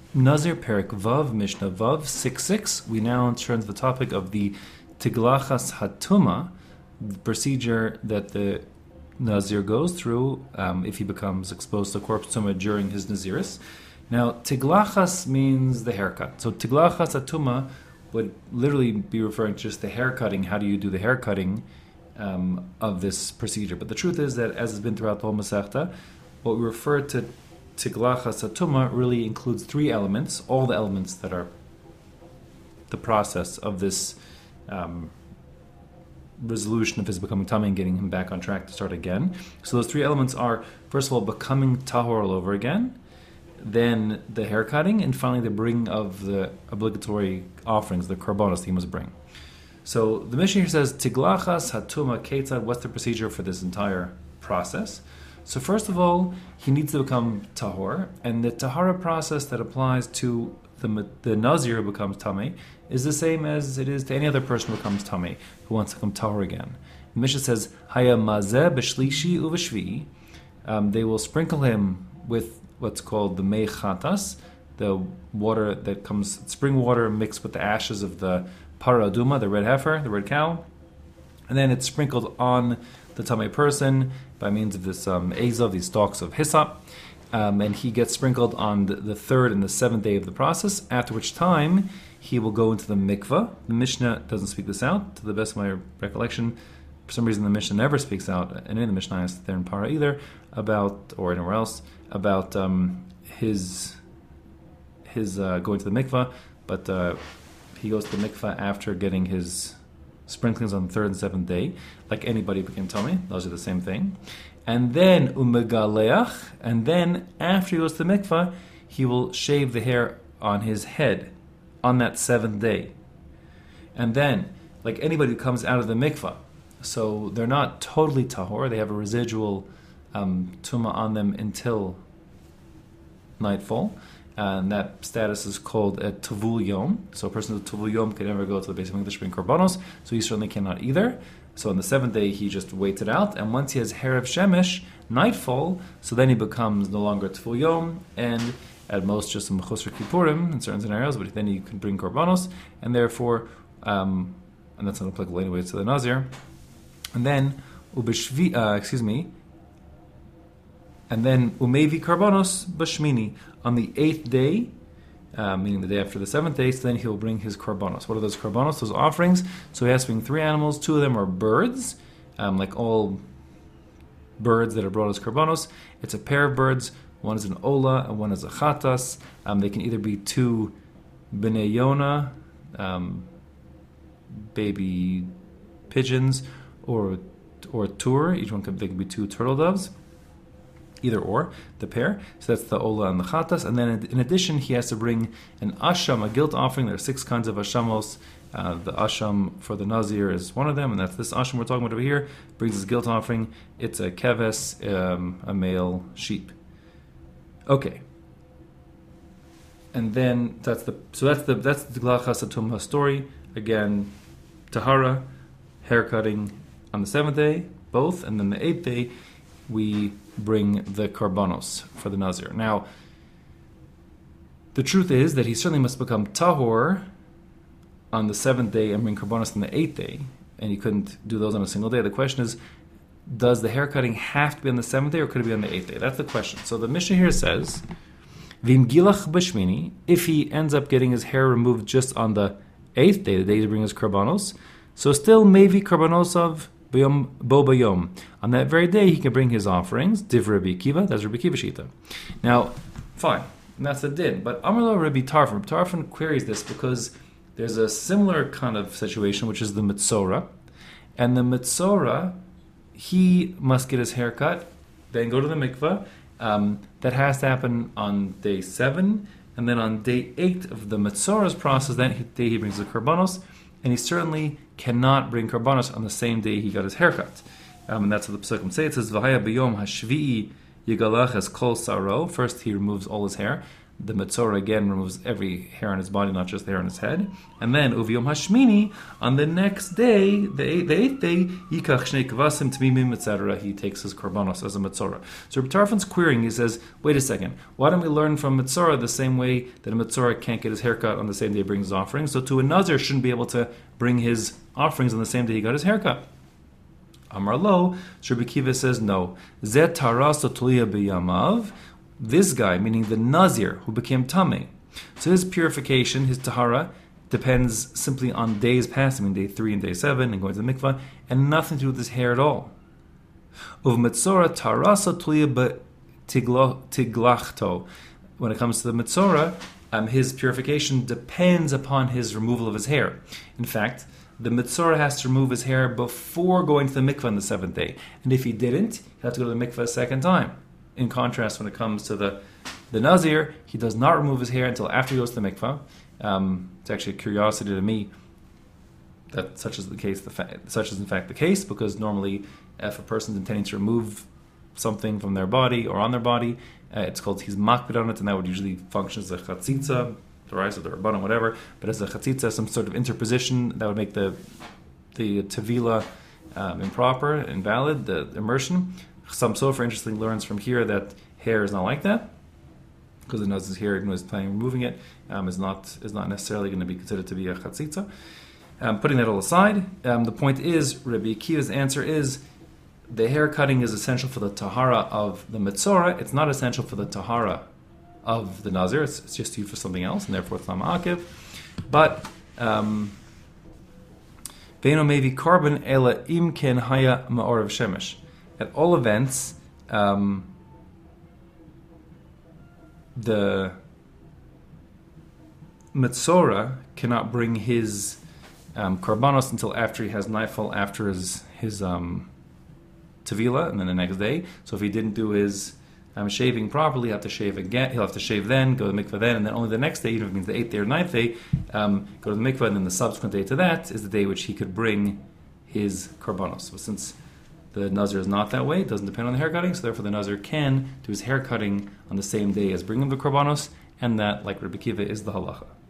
Nazir Perik Vav, Mishnah Vav 6.6. We now turn to the topic of the Tiglachas Hatuma, the procedure that the Nazir goes through if he becomes exposed to corpse tumah during his Naziris. Now, Tiglachas means the haircut. So Tiglachas Hatuma would literally be referring to just the haircutting. How do you do the haircutting of this procedure? But the truth is that, as has been throughout the whole Masechta, what we refer to Tiglachas Hatuma really includes three elements, all the elements that are the process of this resolution of his becoming tummy and getting him back on track to start again. So those three elements are, first of all, becoming tahor all over again, then the haircutting, and finally the bringing of the obligatory offerings, the korbanos he must bring. So the Mishnah here says, Tiglachas Hatuma Ketzad, what's the procedure for this entire process? So first of all, he needs to become tahor, and the tahara process that applies to the Nazir who becomes tamei is the same as it is to any other person who becomes tamei, who wants to become tahor again. The Mishnah says, Haya mazeh b'shlishi uv'shvi. They will sprinkle him with what's called the mei chatas, the water that comes, spring water mixed with the ashes of the para aduma, the red heifer, the red cow, and then it's sprinkled on the tamei person by means of this azov, these stalks of hyssop, and he gets sprinkled on the third and the seventh day of the process, after which time he will go into the mikvah. The Mishnah doesn't speak this out, to the best of my recollection. For some reason the Mishnah never speaks out, and any of the Mishnahs there in Para either, about, or anywhere else, about his going to the mikvah, but he goes to the mikvah after getting his sprinklings on the third and seventh day, like anybody who became tummy. Those are the same thing. And then umegaleach, and then after he goes to the mikvah, he will shave the hair on his head on that seventh day. And then, like anybody who comes out of the mikvah, so they're not totally tahor, they have a residual tumah on them until nightfall. And that status is called a tavul yom. So a person with tavul yom can never go to the base of English bring korbanos, so he certainly cannot either. So on the seventh day, he just waits it out, and once he has Herav Shemesh, nightfall, so then he becomes no longer tavul yom, and at most just a mechusar kippurim in certain scenarios, but then you can bring korbanos, and therefore, and that's not applicable anyway to the Nazir. And then, and then umevi korbanos b'shmini, on the eighth day, meaning the day after the seventh day, so then he'll bring his korbanos. What are those korbanos? Those offerings. So he has to bring three animals. Two of them are birds, like all birds that are brought as korbanos. It's a pair of birds. One is an ola and one is a chatas. They can either be two bnei yona, baby pigeons, or tur. Each one they can be two turtle doves. Either or, the pair. So that's the ola and the chatas. And then in addition, he has to bring an asham, a guilt offering. There are 6 kinds of ashamos. The asham for the Nazir is one of them, and that's this asham we're talking about over here. Brings his guilt offering. It's a keves, a male sheep. Okay. And then that's the Tiglachas Hatuma story. Again, tahara, haircutting on the 7th day, both, and then the 8th day we bring the korbanos for the Nazir. Now, the truth is that he certainly must become tahor on the 7th day and bring korbanos on the 8th day, and he couldn't do those on a single day. The question is, does the haircutting have to be on the 7th day, or could it be on the 8th day? That's the question. So the Mishnah here says, Vim gilach b'shmini, if he ends up getting his hair removed just on the 8th day, the day to bring his korbanos, so still maybe korbanos of bo bayom. On that very day, he can bring his offerings. Div Rabbi Akiva, that's Rabbi Akiva Shita. Now, fine, and that's the din. But Amar Rabbi Tarfon. Tarfon queries this because there's a similar kind of situation, which is the Mitzora. And the Mitzora, he must get his hair cut, then go to the mikveh. That has to happen on day 7, and then on day 8 of the Mitzora's process, that day he brings the korbanos, and he certainly cannot bring korbanos on the same day he got his haircut. And that's what the Pesukim say. It says, V'haya b'yom hashvi'i yigalach es kol saro. First he removes all his hair. the Metzora again removes every hair on his body, not just the hair on his head. And then Uviyom Hashmini, on the next day, the eighth day, Yikach Shnei Kvasim Tmimim, etc. He takes his korbanos as a Metzora. So Reb Tarfon's querying, he says, wait a second, why don't we learn from Metzora the same way that a Metzora can't get his haircut on the same day he brings his offerings? So to a Nazir shouldn't be able to bring his offerings on the same day he got his haircut. Amar Lo, Rabbi Kiva says no. Zet Taras Tuliya B'Yamav. This guy, meaning the Nazir, who became Tameh. So his purification, his Tahara, depends simply on days passing, I mean day 3 and day 7, and going to the mikvah, and nothing to do with his hair at all. Uv Metzora Tarasa Tuliya B'Tiglachto. When it comes to the Metzora, his purification depends upon his removal of his hair. In fact, the Metzora has to remove his hair before going to the mikvah on the 7th day. And if he didn't, he'd have to go to the mikvah a second time. In contrast, when it comes to the Nazir, he does not remove his hair until after he goes to the mikvah. It's actually a curiosity to me that such is in fact the case, because normally if a person's intending to remove something from their body or on their body, it's called he's makbid on it, and that would usually function as a chatzitza, the rice or the rabbanon, whatever. But as a chatzitza, some sort of interposition that would make the tevila improper, invalid, the immersion. Some Sofer interestingly learns from here that hair is not like that, because the Nazir's hair, even though he's planning on removing it, is not necessarily going to be considered to be a chatzitza. Putting that all aside, the point is, Rabbi Akiva's answer is, the hair cutting is essential for the tahara of the Metzora. It's not essential for the tahara of the Nazir. It's just used for something else, and therefore it's not ma'akiv. But Veino mevi korban ela imken haya ma'orav shemesh. At all events, the Metzora cannot bring his korbanos until after he has nightfall, after his tevila, and then the next day. So if he didn't do his shaving properly, he'll have to shave again. He'll have to shave then, go to the mikveh then, and then only the next day, even if it means the 8th day or 9th day, go to the mikveh, and then the subsequent day to that is the day which he could bring his korbanos. So since the Nazir is not that way, it doesn't depend on the hair cutting, so therefore the Nazir can do his hair cutting on the same day as bringing the korbanos, and that, like Rabbi Kiva, is the halacha.